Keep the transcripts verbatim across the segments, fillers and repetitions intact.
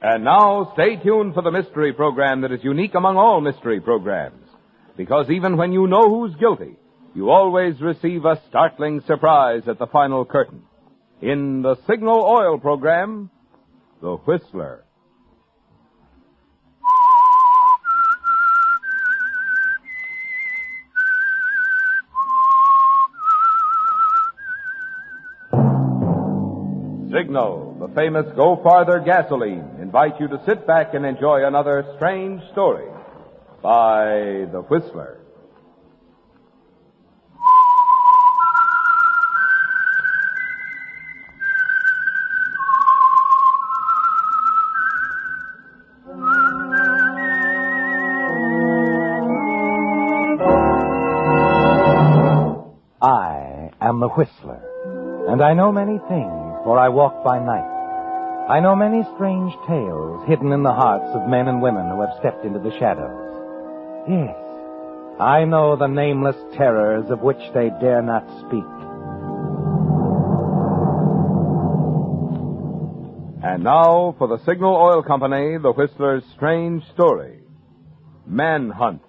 And now, stay tuned for the mystery program that is unique among all mystery programs. Because even when you know who's guilty, you always receive a startling surprise at the final curtain. In the Signal Oil program, The Whistler. Signal, the famous Go Farther gasoline, invite you to sit back and enjoy another strange story by The Whistler. I am the Whistler, and I know many things. For I walk by night. I know many strange tales hidden in the hearts of men and women who have stepped into the shadows. Yes, I know the nameless terrors of which they dare not speak. And now, for the Signal Oil Company, The Whistler's strange story, Manhunt.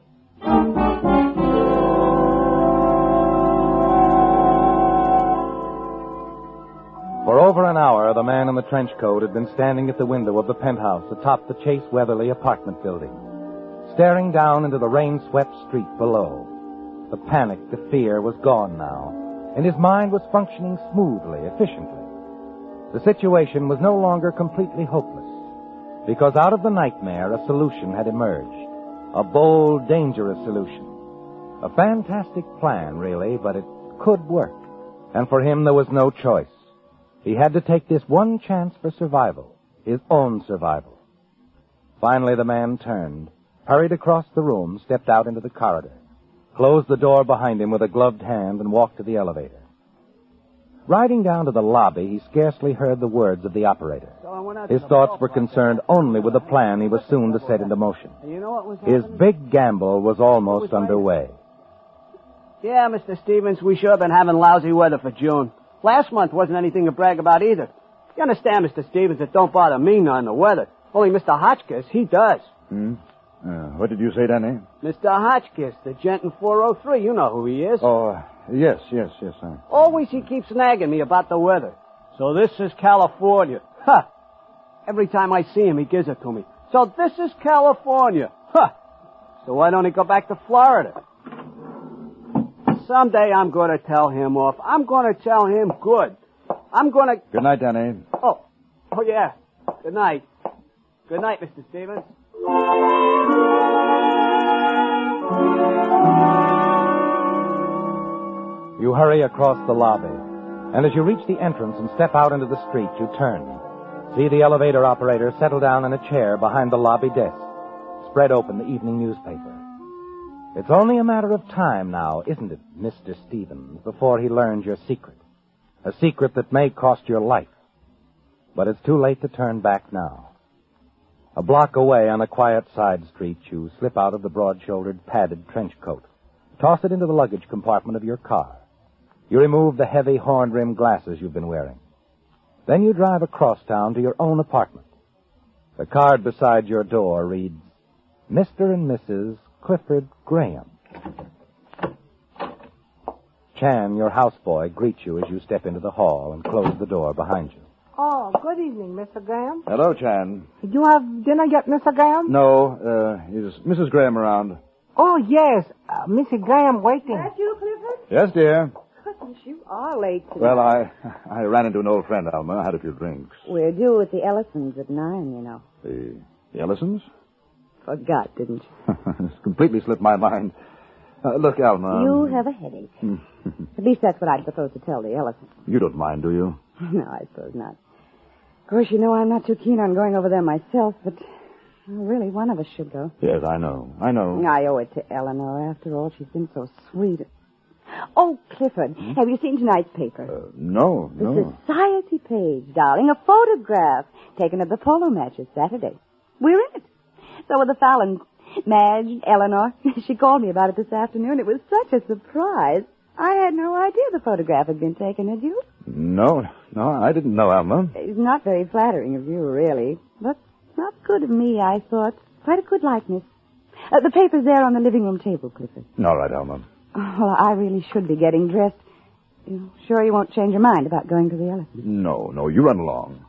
For over an hour, the man in the trench coat had been standing at the window of the penthouse atop the Chase Weatherly apartment building, staring down into the rain-swept street below. The panic, the fear was gone now, and his mind was functioning smoothly, efficiently. The situation was no longer completely hopeless, because out of the nightmare a solution had emerged. A bold, dangerous solution. A fantastic plan, really, but it could work. And for him there was no choice. He had to take this one chance for survival, his own survival. Finally, the man turned, hurried across the room, stepped out into the corridor, closed the door behind him with a gloved hand, and walked to the elevator. Riding down to the lobby, he scarcely heard the words of the operator. His thoughts were concerned only with the plan he was soon to set into motion. His big gamble was almost underway. Yeah, Mister Stevens, we sure have been having lousy weather for June. Last month wasn't anything to brag about either. You understand, Mister Stevens, it don't bother me none, the weather. Only Mister Hotchkiss, he does. Hmm? Uh, what did you say, Danny? Mister Hotchkiss, the gent in four oh three. You know who he is. Oh, yes, yes, yes, sir. Always he keeps nagging me about the weather. So this is California. Ha! Every time I see him, he gives it to me. So this is California. Ha! So why don't he go back to Florida? Someday I'm going to tell him off. I'm going to tell him good. I'm going to... Good night, Danny. Oh, oh yeah. Good night. Good night, Mister Stevens. You hurry across the lobby, and as you reach the entrance and step out into the street, you turn. See the elevator operator settle down in a chair behind the lobby desk, spread open the evening newspaper. It's only a matter of time now, isn't it, Mister Stevens, before he learns your secret. A secret that may cost your life. But it's too late to turn back now. A block away on a quiet side street, you slip out of the broad-shouldered, padded trench coat, toss it into the luggage compartment of your car. You remove the heavy horn-rimmed glasses you've been wearing. Then you drive across town to your own apartment. The card beside your door reads, Mister and Missus Clifford Graham. Chan, your houseboy, greets you as you step into the hall and close the door behind you. Oh, good evening, Mister Graham. Hello, Chan. Did you have dinner yet, Mister Graham? No, uh, is Missus Graham around? Oh, yes. Uh, Missus Graham waiting. That you, Clifford? Yes, dear. Goodness, you are late tonight. Well, I I ran into an old friend, Alma. I had a few drinks. We're due with the Ellisons at nine, you know. The, the Ellisons? Forgot, didn't you? It's completely slipped my mind. Uh, look, Alma. You have a headache. At least that's what I'd supposed to tell the Ellisons. You don't mind, do you? No, I suppose not. Of course, you know I'm not too keen on going over there myself, but well, really, one of us should go. Yes, I know. I know. I owe it to Eleanor. After all, she's been so sweet. Oh, Clifford, hmm? Have you seen tonight's paper? Uh, no, the no. The society page, darling. A photograph taken at the polo matches Saturday. We're in it. So were the Fallons. Madge, Eleanor. She called me about it this afternoon. It was such a surprise. I had no idea the photograph had been taken, had you? No, no, I didn't know, Alma. It's not very flattering of you, really. But not good of me, I thought. Quite a good likeness. Uh, the paper's there on the living room table, Clifford. All right, Alma. Oh, well, I really should be getting dressed. You sure you won't change your mind about going to the elephant? No, no, you run along.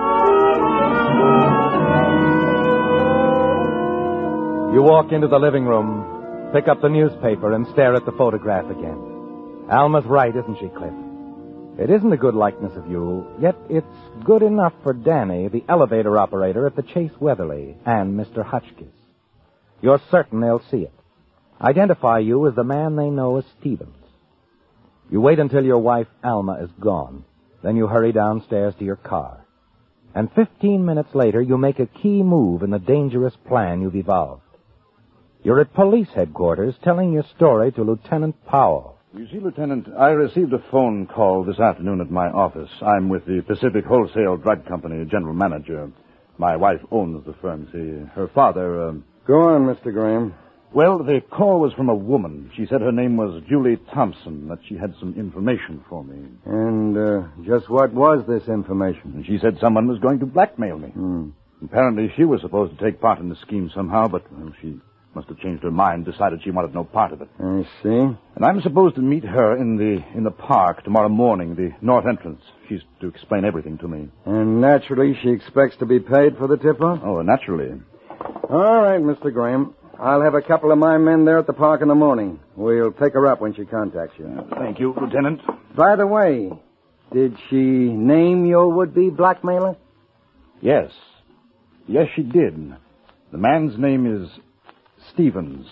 You walk into the living room, pick up the newspaper, and stare at the photograph again. Alma's right, isn't she, Cliff? It isn't a good likeness of you, yet it's good enough for Danny, the elevator operator at the Chase Weatherly, and Mister Hotchkiss. You're certain they'll see it. Identify you as the man they know as Stevens. You wait until your wife, Alma, is gone. Then you hurry downstairs to your car. And fifteen minutes later, you make a key move in the dangerous plan you've evolved. You're at police headquarters telling your story to Lieutenant Powell. You see, Lieutenant, I received a phone call this afternoon at my office. I'm with the Pacific Wholesale Drug Company general manager. My wife owns the firm. See, her father... Um... Go on, Mister Graham. Well, the call was from a woman. She said her name was Julie Thompson, that she had some information for me. And uh, just what was this information? And she said someone was going to blackmail me. Hmm. Apparently, she was supposed to take part in the scheme somehow, but well, she must have changed her mind, decided she wanted no part of it. I see. And I'm supposed to meet her in the in the park tomorrow morning, the north entrance. She's to explain everything to me. And naturally, she expects to be paid for the tip-off? Oh, naturally. All right, Mister Graham. I'll have a couple of my men there at the park in the morning. We'll take her up when she contacts you. Uh, thank you, Lieutenant. By the way, did she name your would-be blackmailer? Yes. Yes, she did. The man's name is Stevens.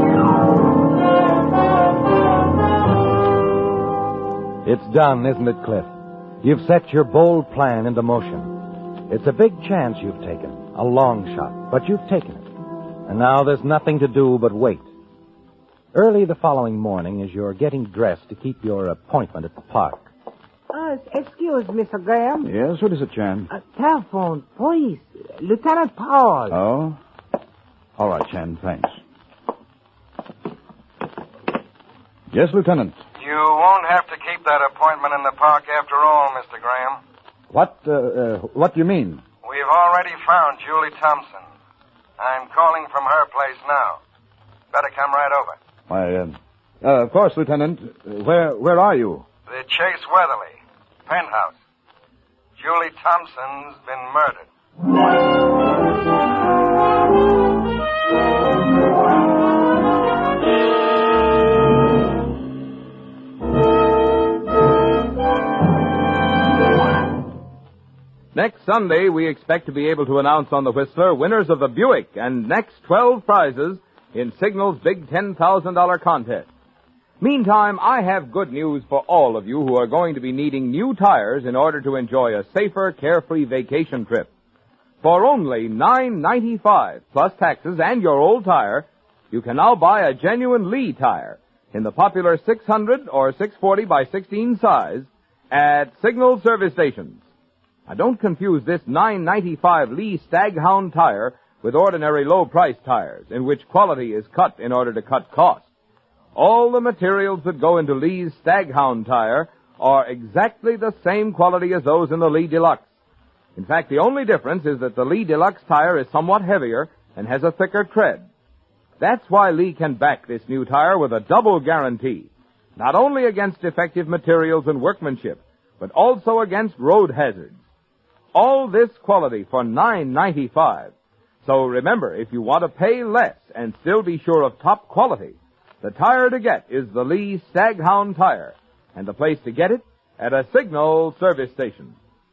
It's done, isn't it, Cliff? You've set your bold plan into motion. It's a big chance you've taken, a long shot, but you've taken it. And now there's nothing to do but wait. Early the following morning, as you're getting dressed to keep your appointment at the park. Uh, excuse, Mister Graham. Yes, what is it, Chan? Uh, telephone, please. Lieutenant Powell. Oh? All right, Chan, thanks. Yes, Lieutenant. You won't have to keep that appointment in the park after all, Mister Graham. What, uh, uh, what do you mean? We've already found Julie Thompson. I'm calling from her place now. Better come right over. Why, uh, uh, of course, Lieutenant. Where, where are you? The Chase Weatherly, penthouse. Julie Thompson's been murdered. Next Sunday, we expect to be able to announce on the Whistler winners of the Buick and next twelve prizes in Signal's big ten thousand dollars contest. Meantime, I have good news for all of you who are going to be needing new tires in order to enjoy a safer, carefree vacation trip. For only nine ninety-five plus taxes and your old tire, you can now buy a genuine Lee tire in the popular six hundred or six forty by sixteen size at Signal service stations. Now, don't confuse this nine ninety-five Lee Staghound tire with ordinary low-priced tires, in which quality is cut in order to cut cost. All the materials that go into Lee's Staghound tire are exactly the same quality as those in the Lee Deluxe. In fact, the only difference is that the Lee Deluxe tire is somewhat heavier and has a thicker tread. That's why Lee can back this new tire with a double guarantee, not only against defective materials and workmanship, but also against road hazards. All this quality for nine ninety-five. So remember, if you want to pay less and still be sure of top quality, the tire to get is the Lee Staghound tire, and the place to get it at a Signal service station.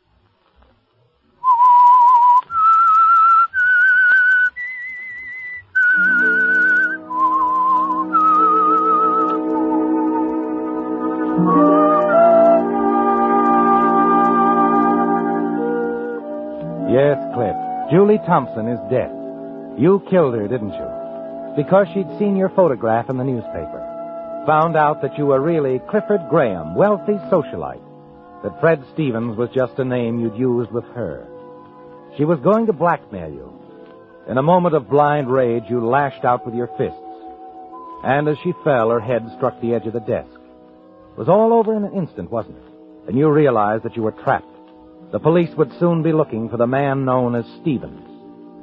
Yes, Cliff. Julie Thompson is dead. You killed her, didn't you? Because she'd seen your photograph in the newspaper. Found out that you were really Clifford Graham, wealthy socialite. That Fred Stevens was just a name you'd used with her. She was going to blackmail you. In a moment of blind rage, you lashed out with your fists. And as she fell, her head struck the edge of the desk. It was all over in an instant, wasn't it? And you realized that you were trapped. The police would soon be looking for the man known as Stevens.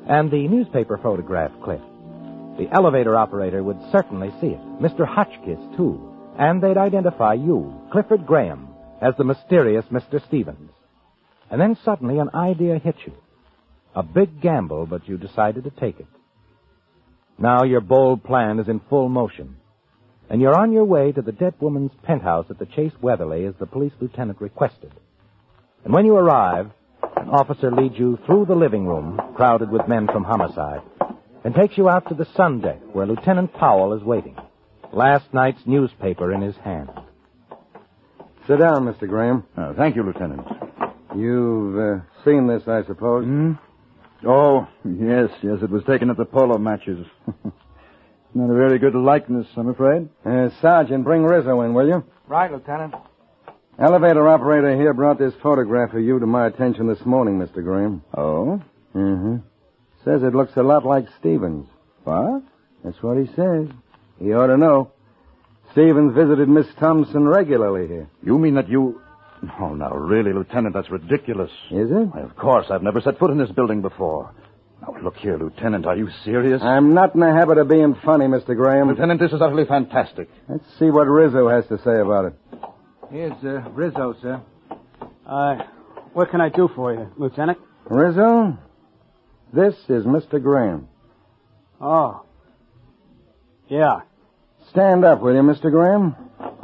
And the newspaper photograph, Cliff. The elevator operator would certainly see it. Mister Hotchkiss, too. And they'd identify you, Clifford Graham, as the mysterious Mister Stevens. And then suddenly an idea hit you. A big gamble, but you decided to take it. Now your bold plan is in full motion. And you're on your way to the dead woman's penthouse at the Chase Weatherly as the police lieutenant requested. And when you arrive, an officer leads you through the living room, crowded with men from homicide, and takes you out to the sun deck where Lieutenant Powell is waiting, last night's newspaper in his hand. Sit down, Mister Graham. Uh, thank you, Lieutenant. You've uh, seen this, I suppose? Hmm? Oh, yes, yes, it was taken at the polo matches. Not a very good likeness, I'm afraid. Uh, Sergeant, bring Rizzo in, will you? Right, Lieutenant. Elevator operator here brought this photograph of you to my attention this morning, Mister Graham. Oh? Mm-hmm. Says it looks a lot like Stevens. What? That's what he says. He ought to know. Stevens visited Miss Thompson regularly here. You mean that you... Oh, now, really, Lieutenant, that's ridiculous. Is it? Why, of course, I've never set foot in this building before. Now, look here, Lieutenant, are you serious? I'm not in the habit of being funny, Mister Graham. Lieutenant, this is utterly fantastic. Let's see what Rizzo has to say about it. Here's uh, Rizzo, sir. Uh, what can I do for you, Lieutenant? Rizzo, this is Mister Graham. Oh. Yeah. Stand up, will you, Mister Graham?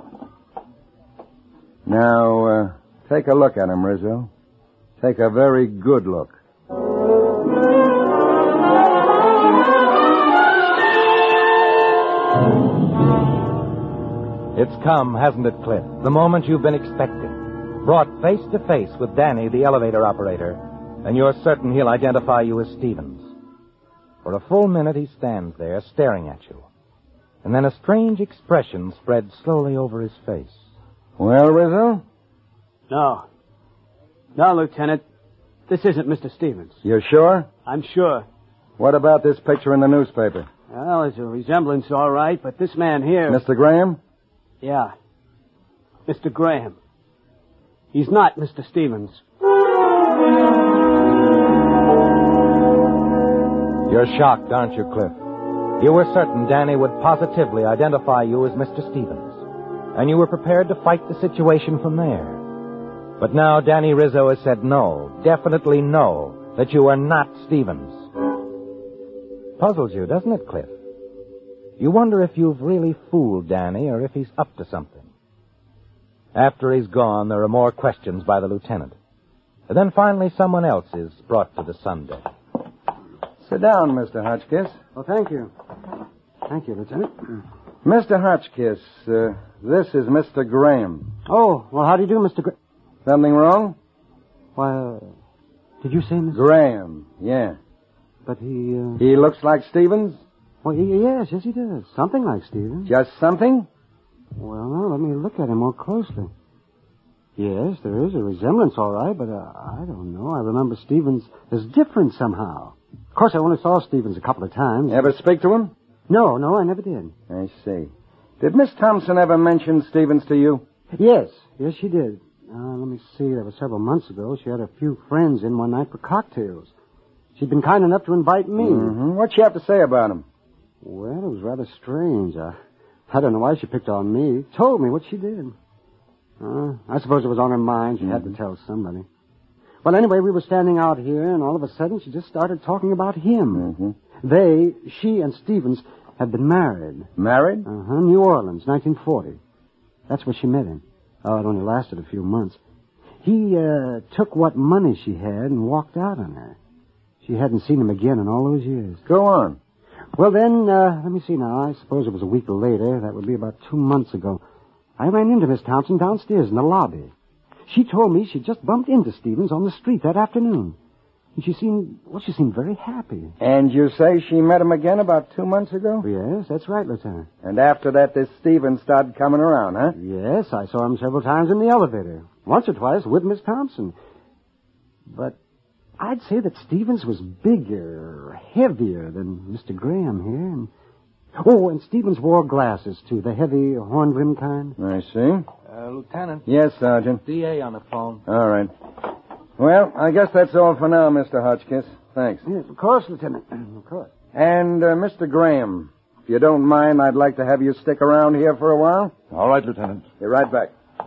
Now, uh, take a look at him, Rizzo. Take a very good look. It's come, hasn't it, Cliff? The moment you've been expecting. Brought face to face with Danny, the elevator operator, and you're certain he'll identify you as Stevens. For a full minute he stands there, staring at you. And then a strange expression spreads slowly over his face. Well, Rizzo? No. No, Lieutenant. This isn't Mister Stevens. You're sure? I'm sure. What about this picture in the newspaper? Well, there's a resemblance, all right, but this man here... Mister Graham? Yeah. Mister Graham. He's not Mister Stevens. You're shocked, aren't you, Cliff? You were certain Danny would positively identify you as Mister Stevens. And you were prepared to fight the situation from there. But now Danny Rizzo has said no, definitely no, that you are not Stevens. Puzzles you, doesn't it, Cliff? You wonder if you've really fooled Danny or if he's up to something. After he's gone, there are more questions by the lieutenant. And then finally someone else is brought to the sun deck. Sit down, Mister Hotchkiss. Oh, thank you. Thank you, Lieutenant. Mister Hotchkiss, uh, this is Mister Graham. Oh, well, how do you do, Mister Graham? Something wrong? Why, uh, did you say Mister Graham, yeah. But he, uh... He looks like Stevens? Well, he, yes, yes, he does. Something like Stevens. Just something? Well, now, let me look at him more closely. Yes, there is a resemblance, all right, but uh, I don't know. I remember Stevens as different somehow. Of course, I only saw Stevens a couple of times. Ever speak to him? No, no, I never did. I see. Did Miss Thompson ever mention Stevens to you? Yes, yes, she did. Uh, let me see, that was several months ago. She had a few friends in one night for cocktails. She'd been kind enough to invite me. Mm-hmm. What'd she have to say about him? Well, it was rather strange. I, I don't know why she picked on me. Told me what she did. Uh, I suppose it was on her mind. She mm-hmm. had to tell somebody. Well, anyway, we were standing out here, and all of a sudden she just started talking about him. Mm-hmm. They, she and Stevens, had been married. Married? Uh-huh, New Orleans, nineteen forty. That's where she met him. Oh, it only lasted a few months. He uh, took what money she had and walked out on her. She hadn't seen him again in all those years. Go on. Well, then, uh, let me see now. I suppose it was a week later. That would be about two months ago. I ran into Miss Thompson downstairs in the lobby. She told me she'd just bumped into Stevens on the street that afternoon. And she seemed, well, she seemed very happy. And you say she met him again about two months ago? Yes, that's right, Lieutenant. And after that, this Stevens started coming around, huh? Yes, I saw him several times in the elevator. Once or twice with Miss Thompson. But I'd say that Stevens was bigger, heavier than Mister Graham here. And... Oh, and Stevens wore glasses, too, the heavy horn-rimmed kind. I see. Uh, Lieutenant. Yes, Sergeant. D A on the phone. All right. Well, I guess that's all for now, Mister Hotchkiss. Thanks. Yes, of course, Lieutenant. Of course. And, uh, Mister Graham, if you don't mind, I'd like to have you stick around here for a while. All right, Lieutenant. Be right back.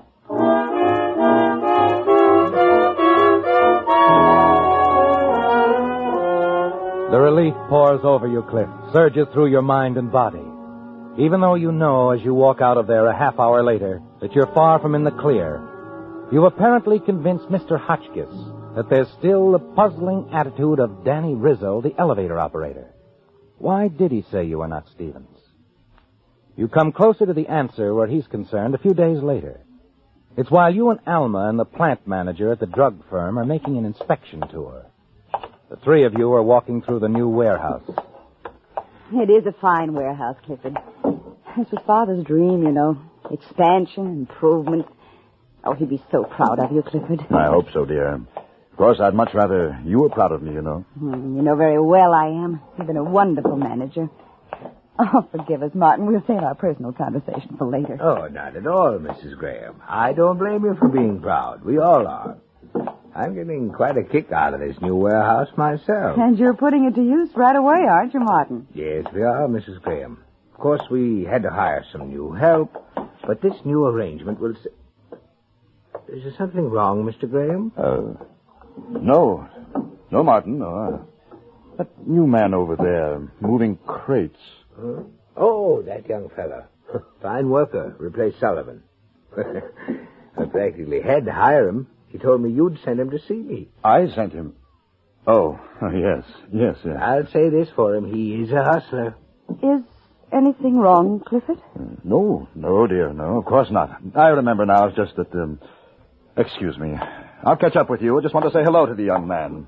The relief pours over you, Cliff, surges through your mind and body. Even though you know as you walk out of there a half hour later that you're far from in the clear, you've apparently convinced Mister Hotchkiss that there's still the puzzling attitude of Danny Rizzo, the elevator operator. Why did he say you were not Stevens? You come closer to the answer where he's concerned a few days later. It's while you and Alma and the plant manager at the drug firm are making an inspection tour. The three of you are walking through the new warehouse. It is a fine warehouse, Clifford. This was Father's dream, you know. Expansion, improvement. Oh, he'd be so proud of you, Clifford. I hope so, dear. Of course, I'd much rather you were proud of me, you know. Mm, you know very well I am. You've been a wonderful manager. Oh, forgive us, Martin. We'll save our personal conversation for later. Oh, not at all, Missus Graham. I don't blame you for being proud. We all are. I'm getting quite a kick out of this new warehouse myself. And you're putting it to use right away, aren't you, Martin? Yes, we are, Missus Graham. Of course, we had to hire some new help, but this new arrangement will... S- Is there something wrong, Mister Graham? Uh, no. No, Martin, no. Uh, that new man over there, moving crates. Huh? Oh, that young fella. Fine worker. Replaced Sullivan. I practically had to hire him. He told me you'd send him to see me. I sent him. Oh, yes, yes, yes. I'll say this for him. He is a hustler. Is anything wrong, Clifford? Uh, no, no, dear, no, of course not. I remember now, it's just that, um, excuse me. I'll catch up with you. I just want to say hello to the young man.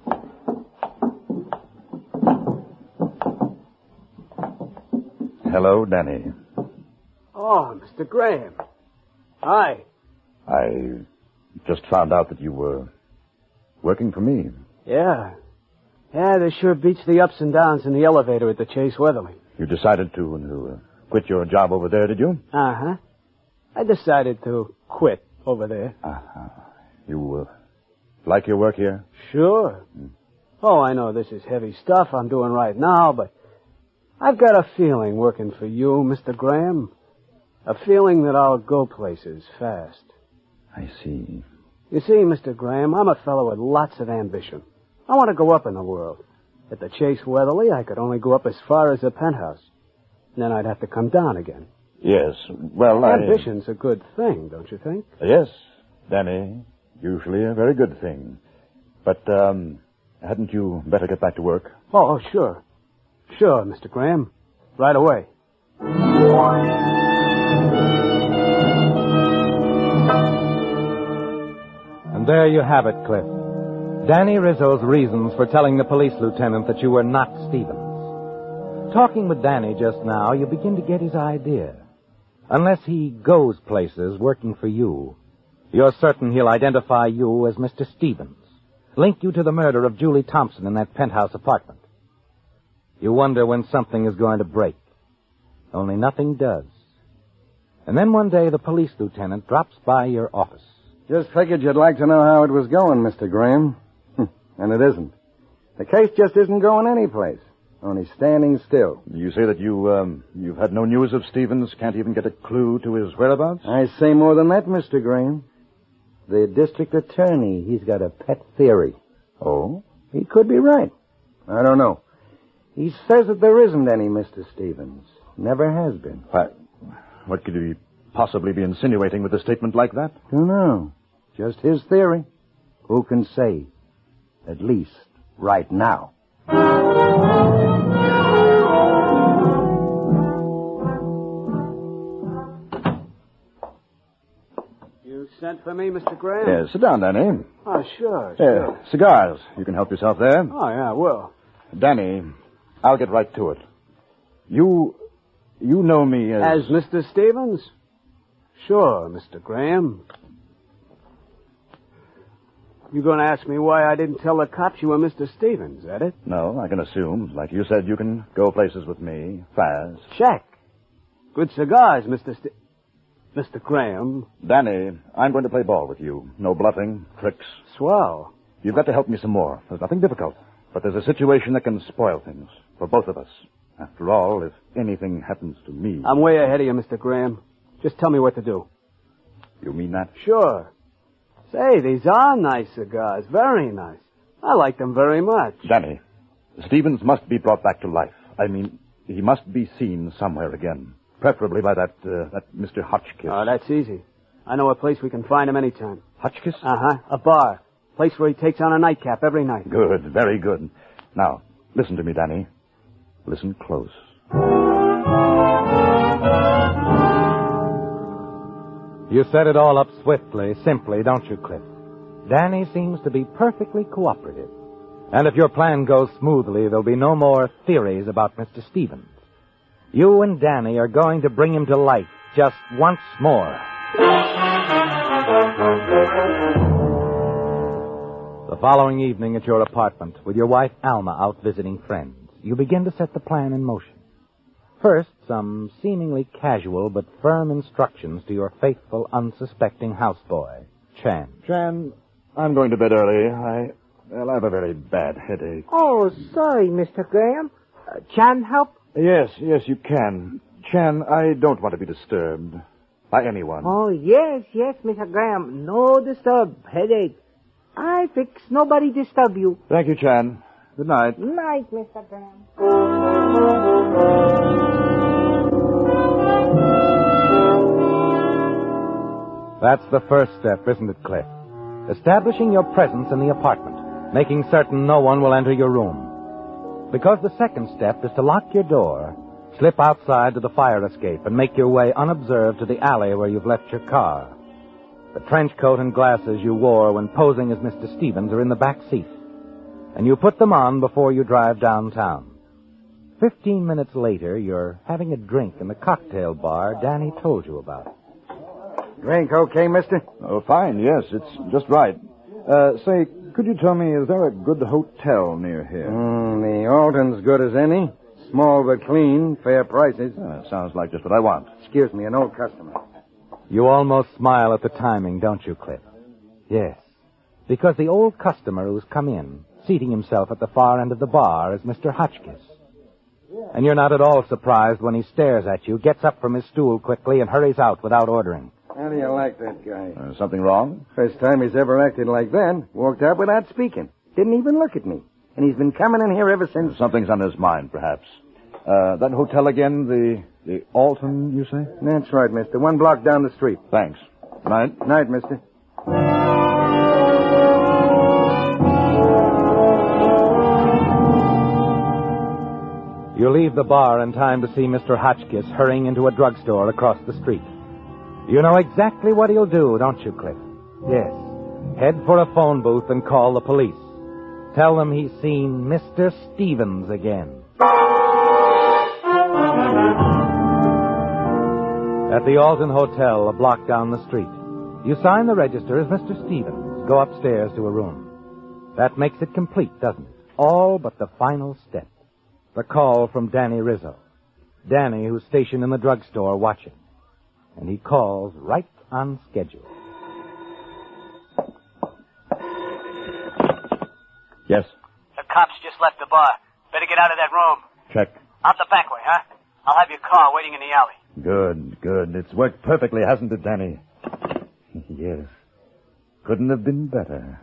Hello, Danny. Oh, Mister Graham. Hi. I just found out that you were working for me. Yeah. Yeah, this sure beats the ups and downs in the elevator at the Chase Weatherly. You decided to, to uh, quit your job over there, did you? Uh-huh. I decided to quit over there. Uh-huh. You uh, like your work here? Sure. Mm. Oh, I know this is heavy stuff I'm doing right now, but I've got a feeling working for you, Mister Graham. A feeling that I'll go places fast. I see. You see, Mister Graham, I'm a fellow with lots of ambition. I want to go up in the world. At the Chase Weatherly, I could only go up as far as the penthouse. Then I'd have to come down again. Yes, well, I... Ambition's a good thing, don't you think? Yes, Danny. Usually a very good thing. But, um, hadn't you better get back to work? Oh, oh sure. Sure, Mister Graham. Right away. And there you have it, Cliff. Danny Rizzo's reasons for telling the police lieutenant that you were not Stevens. Talking with Danny just now, you begin to get his idea. Unless he goes places working for you, you're certain he'll identify you as Mister Stevens, link you to the murder of Julie Thompson in that penthouse apartment. You wonder when something is going to break. Only nothing does. And then one day the police lieutenant drops by your office. Just figured you'd like to know how it was going, Mister Graham. And it isn't. The case just isn't going anyplace. Only standing still. You say that you, um, you've had no news of Stevens, can't even get a clue to his whereabouts? I say more than that, Mister Graham. The district attorney, he's got a pet theory. Oh? He could be right. I don't know. He says that there isn't any Mister Stevens. Never has been. Why, what could he possibly be insinuating with a statement like that? Don't know. Just his theory. Who can say? At least right now. You sent for me, Mister Graham? Yes, sit down, Danny. Oh, sure, Yeah, sure. cigars. You can help yourself there. Oh, yeah, well. Danny, I'll get right to it. You, you know me as... As Mister Stevens? Sure, Mister Graham. You going to ask me why I didn't tell the cops you were Mister Stevens, is that it? No, I can assume. Like you said, you can go places with me, fast. Check. Good cigars, Mister St... Mister Graham. Danny, I'm going to play ball with you. No bluffing, tricks. Swell. You've got to help me some more. There's nothing difficult. But there's a situation that can spoil things for both of us. After all, if anything happens to me... I'm way ahead of you, Mister Graham. Just tell me what to do. You mean that? Sure. Say, these are nice cigars. Very nice. I like them very much. Danny, Stevens must be brought back to life. I mean, he must be seen somewhere again. Preferably by that uh, that Mister Hotchkiss. Oh, that's easy. I know a place we can find him anytime. Hotchkiss? Uh-huh. A bar. Place where he takes on a nightcap every night. Good. Very good. Now, listen to me, Danny. Listen close. You set it all up swiftly, simply, don't you, Cliff? Danny seems to be perfectly cooperative. And if your plan goes smoothly, there'll be no more theories about Mister Stevens. You and Danny are going to bring him to life just once more. The following evening at your apartment, with your wife Alma out visiting friends, you begin to set the plan in motion. First, some seemingly casual but firm instructions to your faithful, unsuspecting houseboy, Chan. Chan, I'm going to bed early. I, well, I have a very bad headache. Oh, sorry, Mister Graham. Uh, Chan help? Yes, yes, you can. Chan, I don't want to be disturbed by anyone. Oh, yes, yes, Mister Graham. No disturb. Headache. I fix. Nobody disturb you. Thank you, Chan. Good night. Night, Mister Graham. That's the first step, isn't it, Cliff? Establishing your presence in the apartment, making certain no one will enter your room. Because the second step is to lock your door, slip outside to the fire escape, and make your way unobserved to the alley where you've left your car. The trench coat and glasses you wore when posing as Mister Stevens are in the back seat, and you put them on before you drive downtown. Fifteen minutes later, you're having a drink in the cocktail bar Danny told you about. Drink okay, mister? Oh, fine, yes, it's just right. Uh, say, could you tell me, is there a good hotel near here? Mm, the Alton's good as any. Small but clean, fair prices. Uh, sounds like just what I want. Excuse me, an old customer. You almost smile at the timing, don't you, Cliff? Yes, because the old customer who's come in, seating himself at the far end of the bar, is Mister Hotchkiss. And you're not at all surprised when he stares at you, gets up from his stool quickly, and hurries out without ordering. How do you like that guy? Uh, something wrong? First time he's ever acted like that. Walked out without speaking. Didn't even look at me. And he's been coming in here ever since. Something's on his mind, perhaps. Uh, that hotel again, the the Alton, you say? That's right, mister. One block down the street. Thanks. Night. Night, mister. You leave the bar in time to see Mister Hotchkiss hurrying into a drugstore across the street. You know exactly what he'll do, don't you, Cliff? Yes. Head for a phone booth and call the police. Tell them he's seen Mister Stevens again. At the Alton Hotel, a block down the street, you sign the register as Mister Stevens. Go upstairs to a room. That makes it complete, doesn't it? All but the final step. The call from Danny Rizzo. Danny, who's stationed in the drugstore watching. And he calls right on schedule. Yes. The cops just left the bar. Better get out of that room. Check. Out the back way, huh? I'll have your car waiting in the alley. Good, good. It's worked perfectly, hasn't it, Danny? Yes. Couldn't have been better.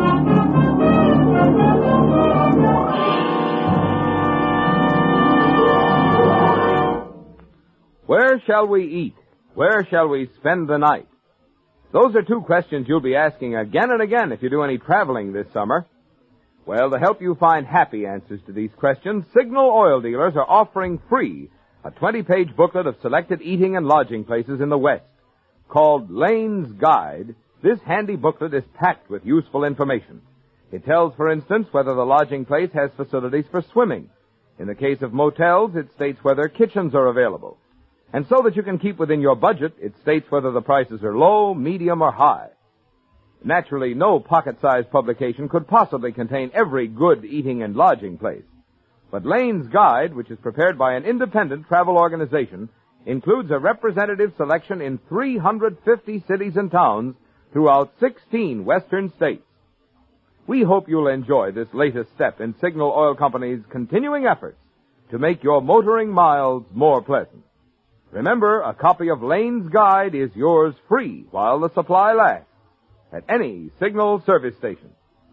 Where shall we eat? Where shall we spend the night? Those are two questions you'll be asking again and again if you do any traveling this summer. Well, to help you find happy answers to these questions, Signal Oil Dealers are offering free a twenty-page booklet of selected eating and lodging places in the West. Called Lane's Guide, this handy booklet is packed with useful information. It tells, for instance, whether the lodging place has facilities for swimming. In the case of motels, it states whether kitchens are available. And so that you can keep within your budget, it states whether the prices are low, medium, or high. Naturally, no pocket-sized publication could possibly contain every good eating and lodging place. But Lane's Guide, which is prepared by an independent travel organization, includes a representative selection in three hundred fifty cities and towns throughout sixteen western states. We hope you'll enjoy this latest step in Signal Oil Company's continuing efforts to make your motoring miles more pleasant. Remember, a copy of Lane's Guide is yours free while the supply lasts at any Signal service station.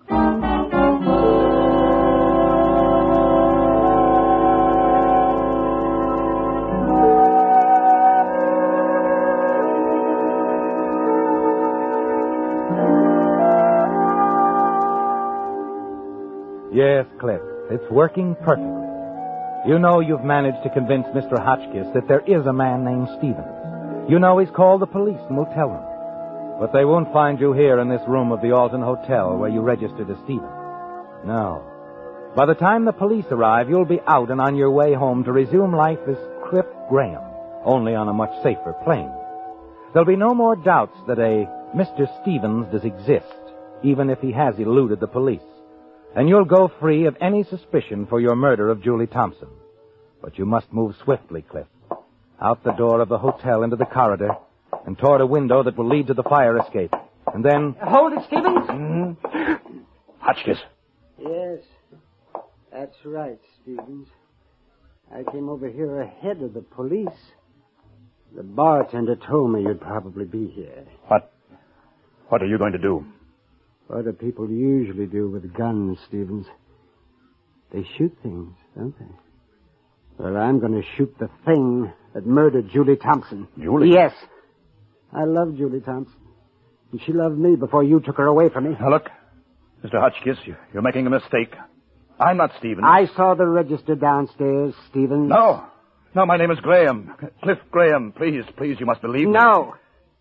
Yes, Cliff, it's working perfectly. You know you've managed to convince Mister Hotchkiss that there is a man named Stevens. You know he's called the police and will tell them. But they won't find you here in this room of the Alton Hotel where you registered as Stevens. No. By the time the police arrive, you'll be out and on your way home to resume life as Cliff Graham, only on a much safer plane. There'll be no more doubts that a Mister Stevens does exist, even if he has eluded the police. And you'll go free of any suspicion for your murder of Julie Thompson. But you must move swiftly, Cliff. Out the door of the hotel into the corridor, and toward a window that will lead to the fire escape. And then... Hold it, Stevens. Mm-hmm. Hotchkiss. Yes, that's right, Stevens. I came over here ahead of the police. The bartender told me you'd probably be here. What? What are you going to do? What do people usually do with guns, Stevens? They shoot things, don't they? Well, I'm going to shoot the thing that murdered Julie Thompson. Julie? Yes. I love Julie Thompson. And she loved me before you took her away from me. Now, look, Mister Hotchkiss, you're making a mistake. I'm not Stevens. I saw the register downstairs, Stevens. No. No, my name is Graham. Cliff Graham. Please, please, you must believe me. No.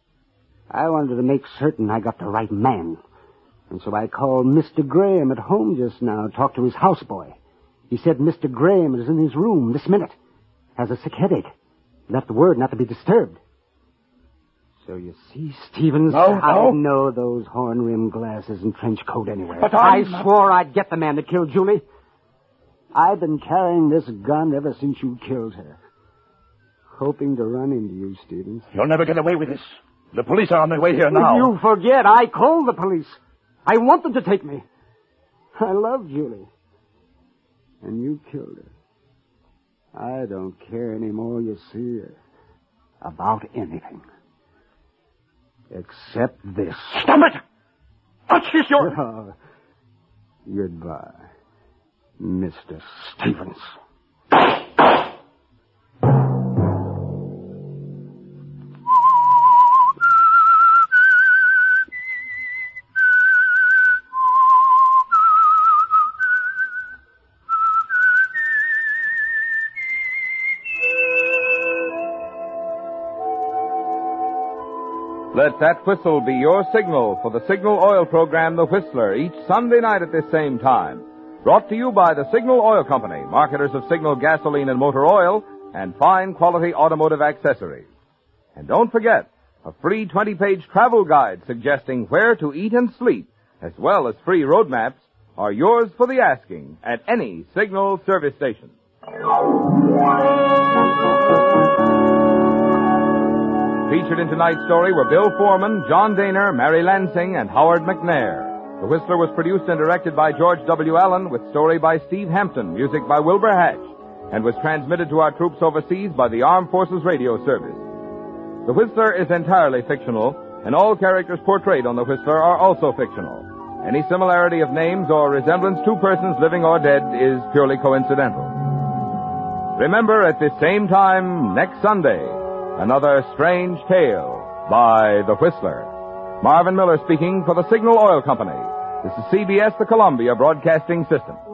I wanted to make certain I got the right man. And so I called Mister Graham at home just now, talked to his houseboy. He said Mister Graham is in his room this minute. Has a sick headache. Left word not to be disturbed. So you see, Stevens, no, I no. know those horn-rimmed glasses and trench coat anywhere. But I I'm... swore I'd get the man that killed Julie. I've been carrying this gun ever since you killed her. Hoping to run into you, Stevens. You'll never get away with this. The police are on their way here now. You forget, I called the police. I want them to take me. I love Julie. And you killed her. I don't care anymore, you see, about anything. Except this. Stop it! Hotchkiss, you're... Oh, goodbye, Mister Stevens. Let that whistle be your signal for the Signal Oil program, The Whistler, each Sunday night at this same time. Brought to you by the Signal Oil Company, marketers of Signal gasoline and motor oil, and fine quality automotive accessories. And don't forget, a free twenty-page travel guide suggesting where to eat and sleep, as well as free road maps, are yours for the asking at any Signal service station. Featured in tonight's story were Bill Foreman, John Daner, Mary Lansing, and Howard McNair. The Whistler was produced and directed by George W. Allen, with story by Steve Hampton, music by Wilbur Hatch, and was transmitted to our troops overseas by the Armed Forces Radio Service. The Whistler is entirely fictional, and all characters portrayed on The Whistler are also fictional. Any similarity of names or resemblance to persons living or dead is purely coincidental. Remember, at this same time next Sunday, another strange tale by The Whistler. Marvin Miller speaking for the Signal Oil Company. This is C B S, the Columbia Broadcasting System.